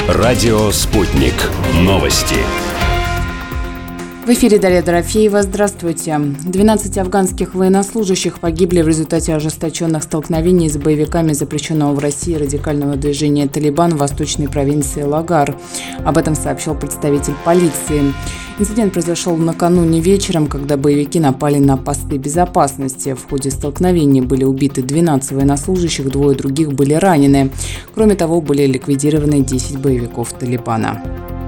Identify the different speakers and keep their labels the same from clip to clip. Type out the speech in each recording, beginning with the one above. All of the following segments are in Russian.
Speaker 1: Радио «Спутник». Новости.
Speaker 2: В эфире Дарья Дорофеева. Здравствуйте. 12 афганских военнослужащих погибли в результате ожесточенных столкновений с боевиками запрещенного в России радикального движения «Талибан» в восточной провинции Лагар. Об этом сообщил представитель полиции. Инцидент произошел накануне вечером, когда боевики напали на посты безопасности. В ходе столкновений были убиты 12 военнослужащих, 2 других были ранены. Кроме того, были ликвидированы 10 боевиков «Талибана».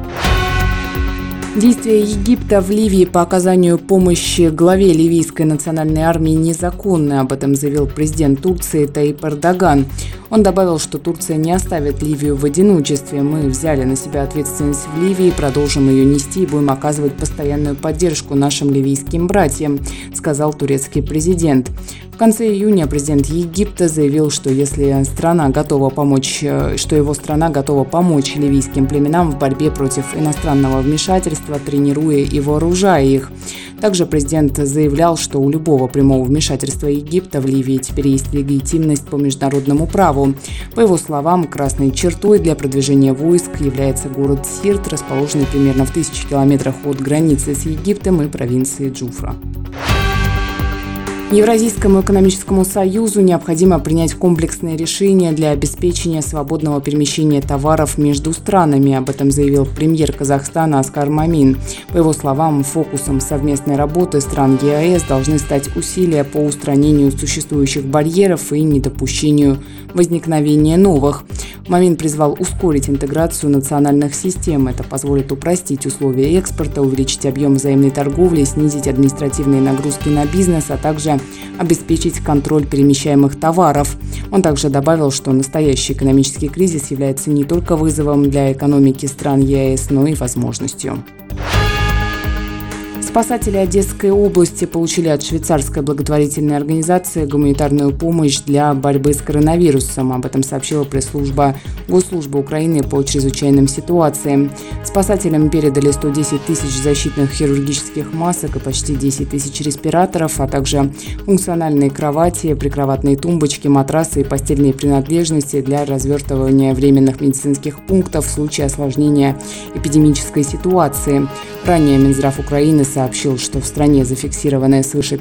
Speaker 2: Действия Египта в Ливии по оказанию помощи главе ливийской национальной армии незаконны. Об этом заявил президент Турции Таyyip Эрдоган. Он добавил, что Турция не оставит Ливию в одиночестве. Мы взяли на себя ответственность в Ливии, продолжим ее нести и будем оказывать постоянную поддержку нашим ливийским братьям, сказал турецкий президент. В конце июня президент Египта заявил, что если его страна готова помочь ливийским племенам в борьбе против иностранного вмешательства, тренируя и вооружая их. Также президент заявлял, что у любого прямого вмешательства Египта в Ливии теперь есть легитимность по международному праву. По его словам, красной чертой для продвижения войск является город Сирт, расположенный примерно в 1000 километрах от границы с Египтом и провинции Джуфра. Евразийскому экономическому союзу необходимо принять комплексные решения для обеспечения свободного перемещения товаров между странами. Об этом заявил премьер Казахстана Аскар Мамин. По его словам, фокусом совместной работы стран ЕАЭС должны стать усилия по устранению существующих барьеров и недопущению возникновения новых. Мамин призвал ускорить интеграцию национальных систем. Это позволит упростить условия экспорта, увеличить объем взаимной торговли, снизить административные нагрузки на бизнес, а также обеспечить контроль перемещаемых товаров. Он также добавил, что настоящий экономический кризис является не только вызовом для экономики стран ЕАЭС, но и возможностью. Спасатели Одесской области получили от швейцарской благотворительной организации гуманитарную помощь для борьбы с коронавирусом. Об этом сообщила пресс-служба Госслужбы Украины по чрезвычайным ситуациям. Спасателям передали 110 тысяч защитных хирургических масок и почти 10 тысяч респираторов, а также функциональные кровати, прикроватные тумбочки, матрасы и постельные принадлежности для развертывания временных медицинских пунктов в случае осложнения эпидемической ситуации. Ранее Минздрав Украины сообщил, что в стране зафиксировано свыше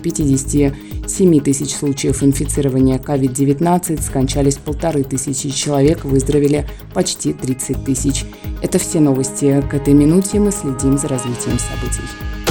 Speaker 2: 57 тысяч случаев инфицирования COVID-19, скончались 1500 человек, выздоровели почти 30 тысяч. Это все новости к этой минуте. Мы следим за развитием событий.